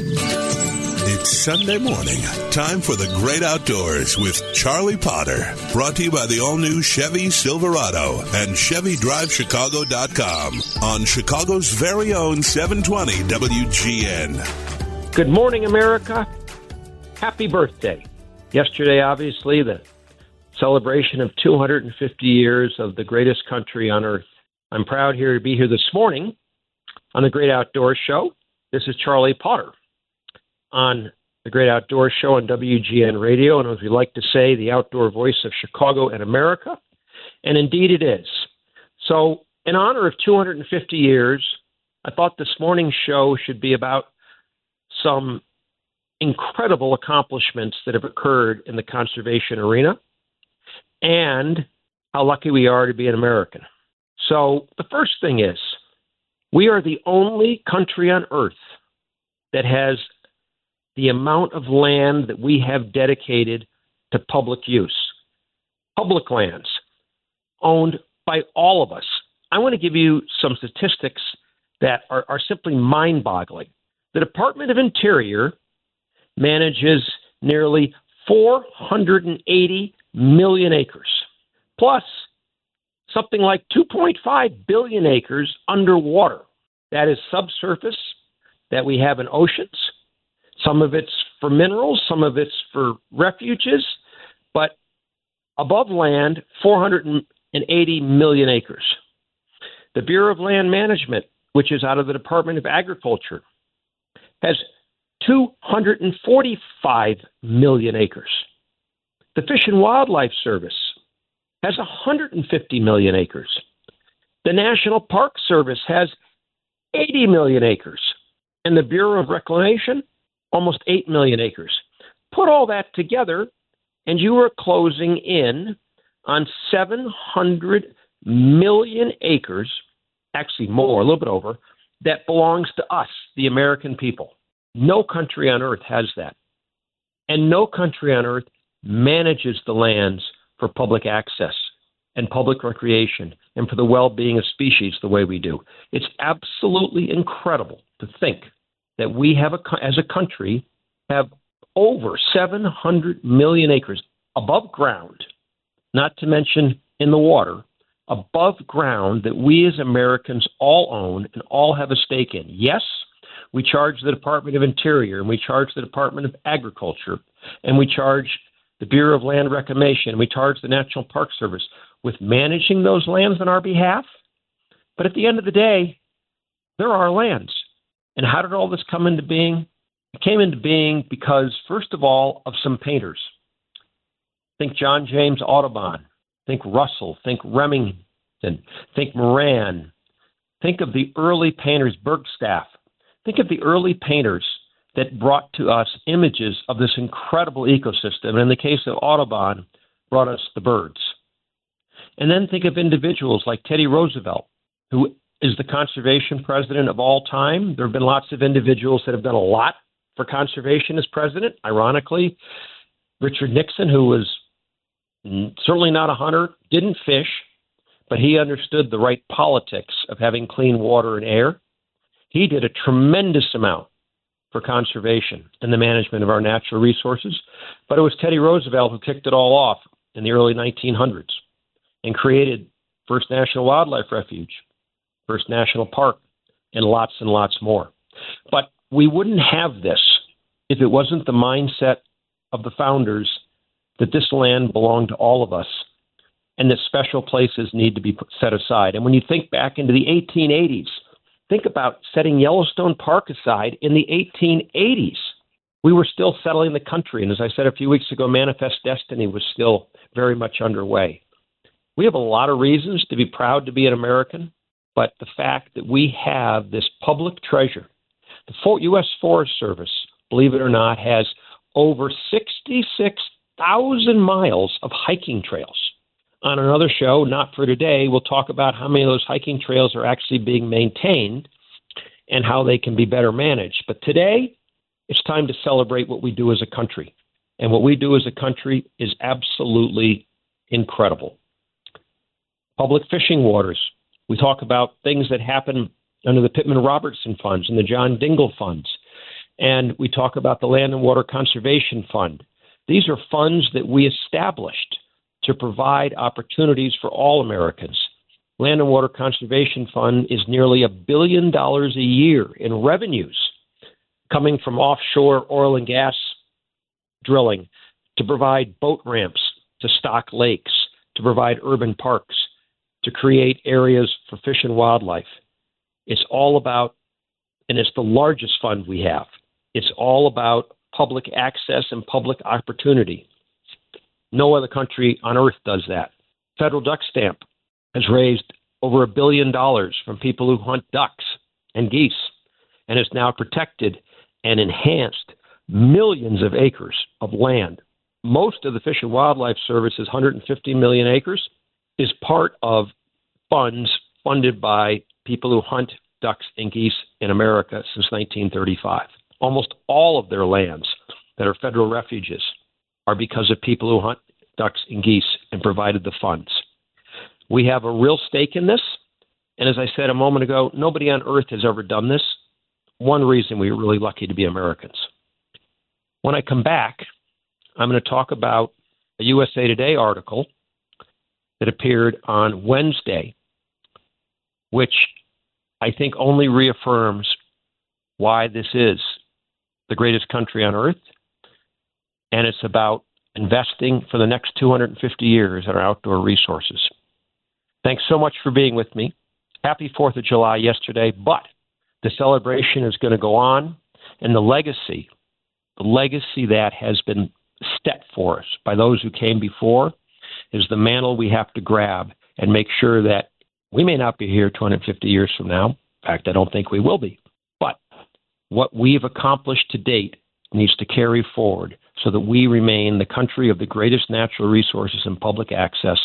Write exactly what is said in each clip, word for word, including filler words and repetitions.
It's Sunday morning. Time for the great outdoors with Charlie Potter. Brought to you by the all-new Chevy Silverado and Chevy Drive Chicago dot com on Chicago's very own seven twenty W G N. Good morning, America. Happy birthday. Yesterday, obviously, the celebration of two hundred fifty years of the greatest country on earth. I'm proud here to be here this morning on the Great Outdoors Show. This is Charlie Potter on the Great Outdoors Show on W G N Radio, and as we like to say, the outdoor voice of Chicago and America. And indeed it is. So in honor of two hundred fifty years, I thought this morning's show should be about some incredible accomplishments that have occurred in the conservation arena and how lucky we are to be an American. So the first thing is, we are the only country on earth that has the amount of land that we have dedicated to public use. Public lands owned by all of us. I want to give you some statistics that are, are simply mind-boggling. The Department of Interior manages nearly four hundred eighty million acres, plus something like two point five billion acres underwater. That is subsurface that we have in oceans. Some of it's for minerals, some of it's for refuges, but above land, four hundred eighty million acres. The Bureau of Land Management, which is out of the Department of Agriculture, has two hundred forty-five million acres. The Fish and Wildlife Service has one hundred fifty million acres. The National Park Service has eighty million acres. And the Bureau of Reclamation, almost eight million acres. Put all that together, and you are closing in on seven hundred million acres, actually more, a little bit over, that belongs to us, the American people. No country on earth has that. And no country on earth manages the lands for public access and public recreation and for the well-being of species the way we do. It's absolutely incredible to think that we have, a, as a country, have over seven hundred million acres above ground, not to mention in the water, above ground that we as Americans all own and all have a stake in. Yes, we charge the Department of Interior, and we charge the Department of Agriculture, and we charge the Bureau of Land Reclamation, and we charge the National Park Service with managing those lands on our behalf. But at the end of the day, they're our lands. And how did all this come into being? It came into being because, first of all, of some painters. Think John James Audubon. Think Russell. Think Remington. Think Moran. Think of the early painters, Bergstaff. Think of the early painters that brought to us images of this incredible ecosystem. And in the case of Audubon, brought us the birds. And then think of individuals like Teddy Roosevelt, who is the conservation president of all time. There have been lots of individuals that have done a lot for conservation as president. Ironically, Richard Nixon, who was certainly not a hunter, didn't fish, but he understood the right politics of having clean water and air. He did a tremendous amount for conservation and the management of our natural resources. But it was Teddy Roosevelt who kicked it all off in the early nineteen hundreds and created First National Wildlife Refuge, First National Park, and lots and lots more. But we wouldn't have this if it wasn't the mindset of the founders that this land belonged to all of us and that special places need to be put, set aside. And when you think back into the eighteen eighties, think about setting Yellowstone Park aside in the eighteen eighties. We were still settling the country. And as I said a few weeks ago, Manifest Destiny was still very much underway. We have a lot of reasons to be proud to be an American. But the fact that we have this public treasure, the U S Forest Service, believe it or not, has over sixty-six thousand miles of hiking trails. On another show, not for today, we'll talk about how many of those hiking trails are actually being maintained and how they can be better managed. But today, it's time to celebrate what we do as a country. And what we do as a country is absolutely incredible. Public fishing waters. We talk about things that happen under the Pittman Robertson funds and the John Dingell funds. And we talk about the Land and Water Conservation Fund. These are funds that we established to provide opportunities for all Americans. Land and Water Conservation Fund is nearly a billion dollars a year in revenues coming from offshore oil and gas drilling to provide boat ramps, to stock lakes, to provide urban parks, to create areas for fish and wildlife. It's all about, and it's the largest fund we have, it's all about public access and public opportunity. No other country on earth does that. Federal Duck Stamp has raised over a billion dollars from people who hunt ducks and geese, and has now protected and enhanced millions of acres of land. Most of the Fish and Wildlife Service's one hundred fifty million acres is part of funds funded by people who hunt ducks and geese in America since nineteen thirty-five. Almost all of their lands that are federal refuges are because of people who hunt ducks and geese and provided the funds. We have a real stake in this. And as I said a moment ago, nobody on earth has ever done this. One reason we're really lucky to be Americans. When I come back, I'm going to talk about a U S A Today article that appeared on Wednesday, which I think only reaffirms why this is the greatest country on earth. And it's about investing for the next two hundred fifty years in our outdoor resources. Thanks so much for being with me. Happy fourth of July yesterday, but the celebration is going to go on, and the legacy, the legacy that has been set for us by those who came before is the mantle we have to grab and make sure that we may not be here two hundred fifty years from now. In fact, I don't think we will be. But what we've accomplished to date needs to carry forward so that we remain the country of the greatest natural resources and public access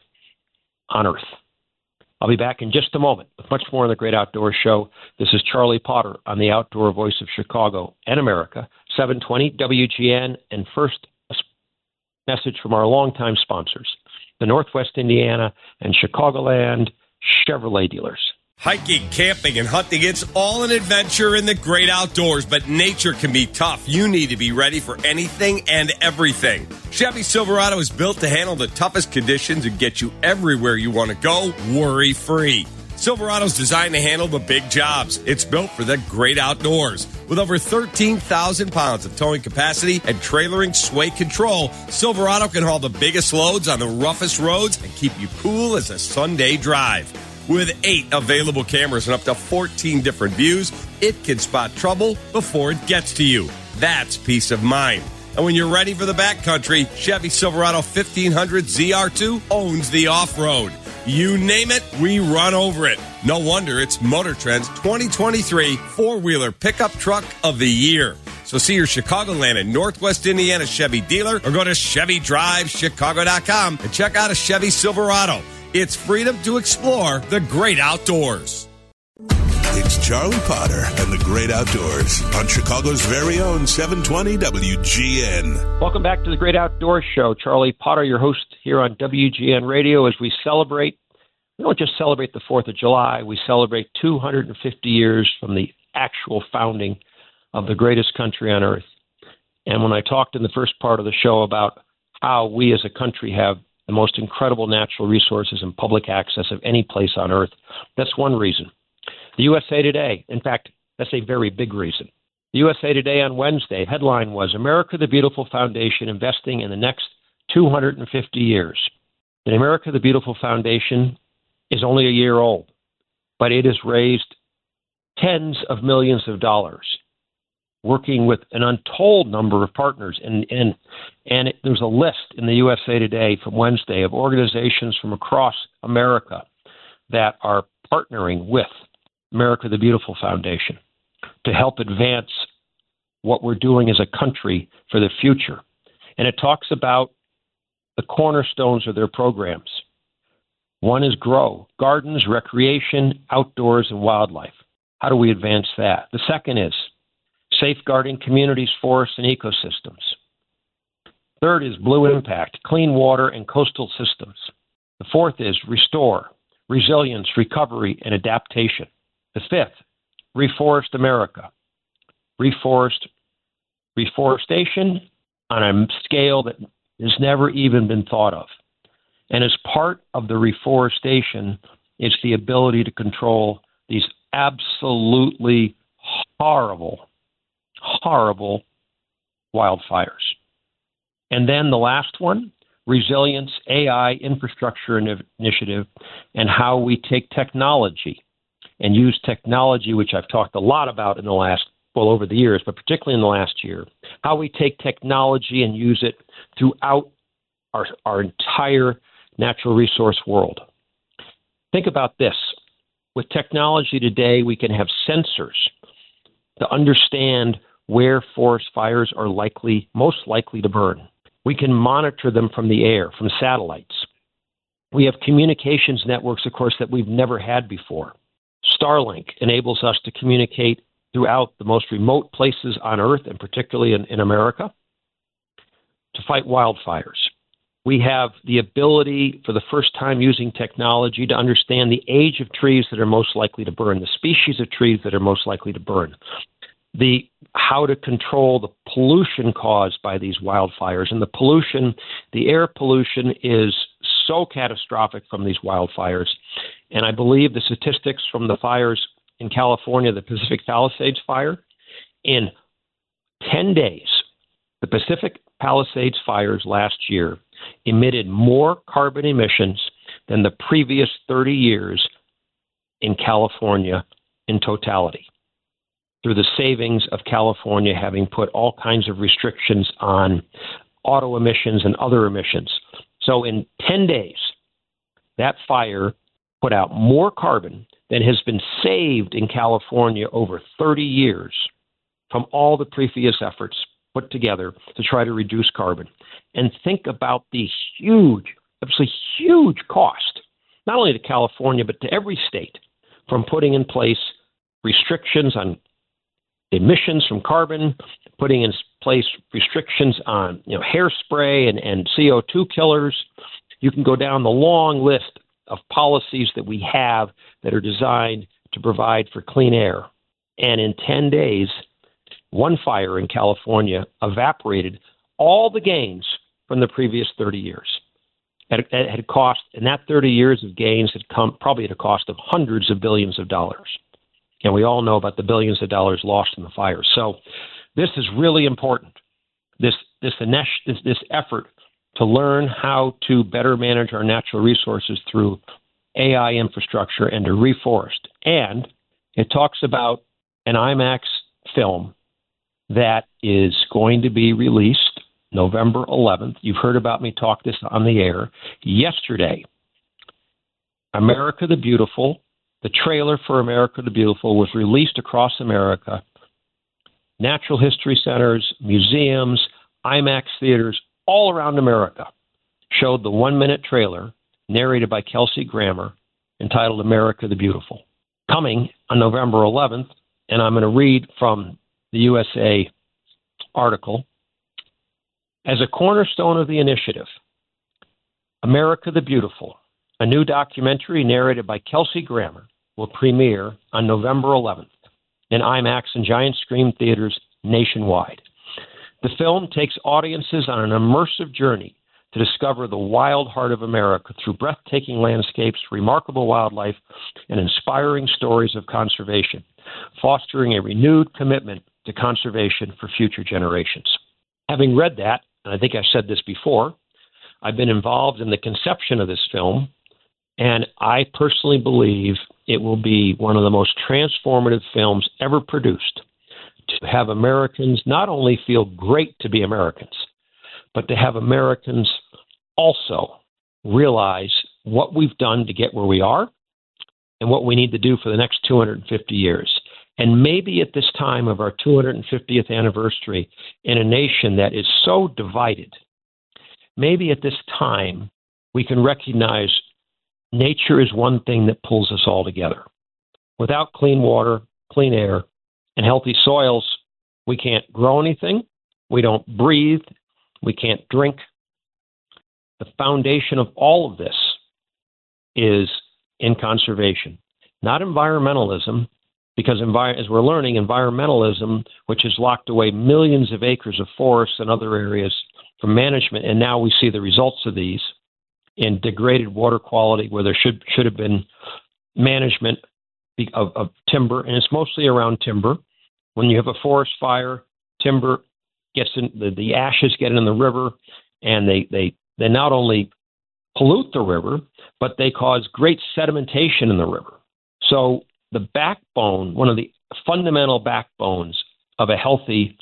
on earth. I'll be back in just a moment with much more on the Great Outdoors Show. This is Charlie Potter on the Outdoor Voice of Chicago and America, seven twenty W G N, and first a message from our longtime sponsors, the Northwest Indiana and Chicagoland Chevrolet dealers. Hiking, camping, and hunting, it's all an adventure in the great outdoors, but nature can be tough. You need to be ready for anything and everything. Chevy Silverado is built to handle the toughest conditions and get you everywhere you want to go, worry-free. Silverado's designed to handle the big jobs. It's built for the great outdoors. With over thirteen thousand pounds of towing capacity and trailering sway control, Silverado can haul the biggest loads on the roughest roads and keep you cool as a Sunday drive. With eight available cameras and up to fourteen different views, it can spot trouble before it gets to you. That's peace of mind. And when you're ready for the backcountry, Chevy Silverado fifteen hundred Z R two owns the off-road. You name it, we run over it. No wonder it's Motor Trend's twenty twenty-three four-wheeler pickup truck of the year. So see your Chicagoland and Northwest Indiana Chevy dealer or go to Chevy Drive Chicago dot com and check out a Chevy Silverado. It's freedom to explore the great outdoors. It's Charlie Potter and the Great Outdoors on Chicago's very own seven twenty W G N. Welcome back to the Great Outdoors Show. Charlie Potter, your host here on W G N Radio, as we celebrate, we don't just celebrate the fourth of July, we celebrate two hundred fifty years from the actual founding of the greatest country on earth. And when I talked in the first part of the show about how we as a country have the most incredible natural resources and public access of any place on earth, that's one reason. The U S A Today, in fact, that's a very big reason. The U S A Today on Wednesday, headline was, America the Beautiful Foundation investing in the next two hundred fifty years. The America the Beautiful Foundation is only a year old, but it has raised tens of millions of dollars, working with an untold number of partners. And, and, and it, there's a list in the U S A Today from Wednesday of organizations from across America that are partnering with America the Beautiful Foundation to help advance what we're doing as a country for the future. And it talks about the cornerstones of their programs. One is GROW, Gardens, Recreation, Outdoors, and Wildlife. How do we advance that? The second is Safeguarding Communities, Forests, and Ecosystems. Third is Blue Impact, Clean Water and Coastal Systems. The fourth is Restore, Resilience, Recovery, and Adaptation. The fifth, Reforest America. reforest, reforestation on a scale that has never even been thought of. And as part of the reforestation, it's the ability to control these absolutely horrible, horrible wildfires. And then the last one, Resilience A I Infrastructure Initiative, and how we take technology and use technology, which I've talked a lot about in the last, well, over the years, but particularly in the last year, how we take technology and use it throughout our, our entire natural resource world. Think about this. With technology today, we can have sensors to understand where forest fires are likely, most likely to burn. We can monitor them from the air, from satellites. We have communications networks, of course, that we've never had before. Starlink enables us to communicate throughout the most remote places on Earth, and particularly in, in America, to fight wildfires. We have the ability, for the first time using technology, to understand the age of trees that are most likely to burn, the species of trees that are most likely to burn, the how to control the pollution caused by these wildfires. And the pollution, the air pollution, is so catastrophic from these wildfires. And I believe the statistics from the fires in California, the Pacific Palisades fire, in ten days, the Pacific Palisades fires last year emitted more carbon emissions than the previous thirty years in California in totality, through the savings of California having put all kinds of restrictions on auto emissions and other emissions. So in ten days, that fire put out more carbon than has been saved in California over thirty years from all the previous efforts put together to try to reduce carbon. And think about the huge, absolutely huge cost, not only to California, but to every state, from putting in place restrictions on emissions from carbon, putting in place restrictions on you know hairspray and, and C O two killers. You can go down the long list of policies that we have that are designed to provide for clean air. And in ten days, one fire in California evaporated all the gains from the previous thirty years. It had cost, and that thirty years of gains had come probably at a cost of hundreds of billions of dollars. And we all know about the billions of dollars lost in the fires. So this is really important. This this this, this effort to learn how to better manage our natural resources through A I infrastructure and to reforest. And it talks about an IMAX film that is going to be released November eleventh. You've heard about me talk this on the air. Yesterday, America the Beautiful, the trailer for America the Beautiful was released across America. Natural history centers, museums, IMAX theaters all around America showed the one-minute trailer narrated by Kelsey Grammer entitled America the Beautiful. Coming on November eleventh, and I'm going to read from the U S A article, as a cornerstone of the initiative, America the Beautiful, a new documentary narrated by Kelsey Grammer, will premiere on November eleventh in IMAX and giant screen theaters nationwide. The film takes audiences on an immersive journey to discover the wild heart of America through breathtaking landscapes, remarkable wildlife, and inspiring stories of conservation, fostering a renewed commitment to conservation for future generations. Having read that, and I think I've said this before, I've been involved in the conception of this film, and I personally believe it will be one of the most transformative films ever produced to have Americans not only feel great to be Americans, but to have Americans also realize what we've done to get where we are and what we need to do for the next two hundred fifty years. And maybe at this time of our two hundred fiftieth anniversary in a nation that is so divided, maybe at this time we can recognize nature is one thing that pulls us all together. Without clean water, clean air, and healthy soils, we can't grow anything, we don't breathe, we can't drink. The foundation of all of this is in conservation, not environmentalism, because envi- as we're learning, environmentalism, which has locked away millions of acres of forests and other areas from management, and now we see the results of these in degraded water quality where there should should have been management of, of timber, and it's mostly around timber. When you have a forest fire, timber gets in, the, the ashes get in the river, and they, they, they not only pollute the river, but they cause great sedimentation in the river. So the backbone, one of the fundamental backbones of a healthy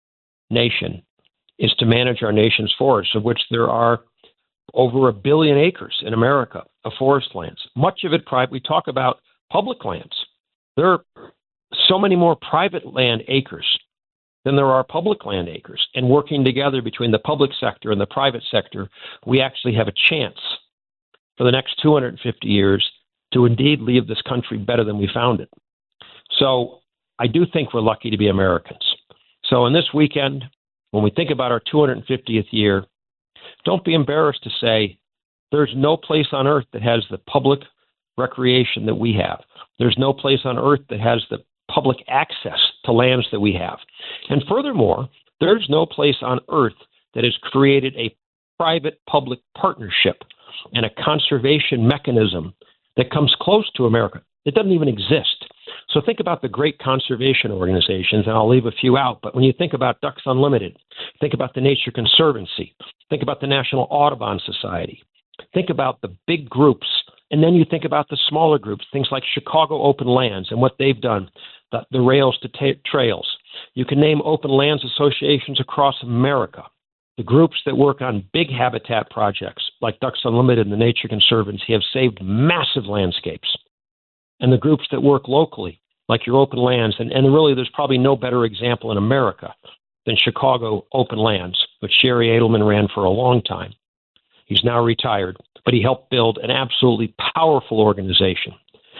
nation is to manage our nation's forests, of which there are over a billion acres in America of forest lands. Much of it private. We talk about public lands. There are so many more private land acres than there are public land acres. And working together between the public sector and the private sector, we actually have a chance for the next two hundred fifty years to indeed leave this country better than we found it. So I do think we're lucky to be Americans. So in this weekend, when we think about our two hundred fiftieth year, don't be embarrassed to say there's no place on earth that has the public recreation that we have. There's no place on earth that has the public access to lands that we have. And furthermore, there's no place on earth that has created a private-public partnership and a conservation mechanism that comes close to America. It doesn't even exist. So think about the great conservation organizations, and I'll leave a few out, but when you think about Ducks Unlimited, think about the Nature Conservancy, think about the National Audubon Society, think about the big groups, and then you think about the smaller groups, things like Chicago Open Lands and what they've done, the, the Rails to ta- Trails. You can name open lands associations across America. The groups that work on big habitat projects like Ducks Unlimited and the Nature Conservancy have saved massive landscapes. And the groups that work locally, like your Open Lands, and, and really there's probably no better example in America than Chicago Open Lands, which Sherry Edelman ran for a long time. He's now retired, but he helped build an absolutely powerful organization.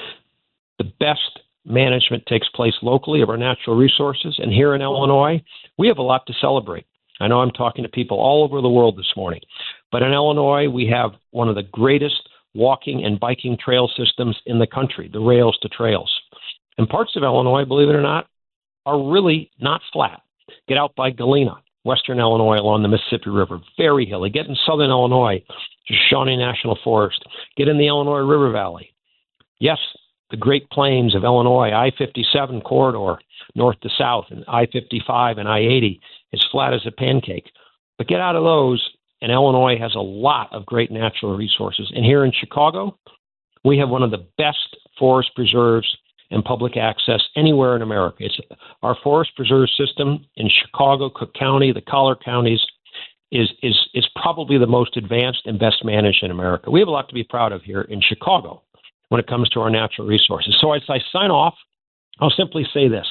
The best management takes place locally of our natural resources, and here in Illinois, we have a lot to celebrate. I know I'm talking to people all over the world this morning, but in Illinois, we have one of the greatest walking and biking trail systems in the country, the Rails to Trails. And parts of Illinois, believe it or not, are really not flat. Get out by Galena, western Illinois along the Mississippi River, very hilly. Get in southern Illinois to Shawnee National Forest. Get in the Illinois River Valley. Yes, the Great Plains of Illinois, I fifty-seven corridor, north to south, and I fifty-five and I eighty is flat as a pancake. But get out of those, and Illinois has a lot of great natural resources. And here in Chicago, we have one of the best forest preserves and public access anywhere in America. It's our forest preserve system in Chicago, Cook County, the collar counties is is is probably the most advanced and best managed in America. We have a lot to be proud of here in Chicago when it comes to our natural resources. So as I sign off, I'll simply say this: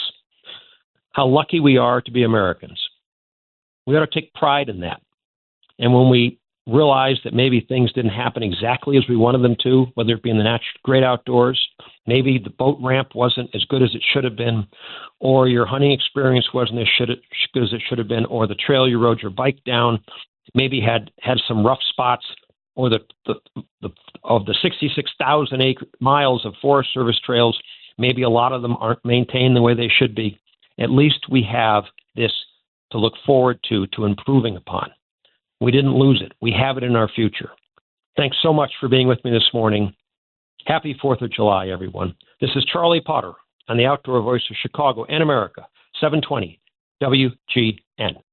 how lucky we are to be Americans. We ought to take pride in that. And when we realize that maybe things didn't happen exactly as we wanted them to, whether it be in the natural, great outdoors, maybe the boat ramp wasn't as good as it should have been, or your hunting experience wasn't as should it, good as it should have been, or the trail you rode your bike down maybe had, had some rough spots, or the, the, the of the sixty-six thousand acre miles of Forest Service trails, maybe a lot of them aren't maintained the way they should be. At least we have this to look forward to, to improving upon. We didn't lose it. We have it in our future. Thanks so much for being with me this morning. Happy fourth of July, everyone. This is Charlie Potter on the Outdoor Voice of Chicago and America, seven twenty W G N.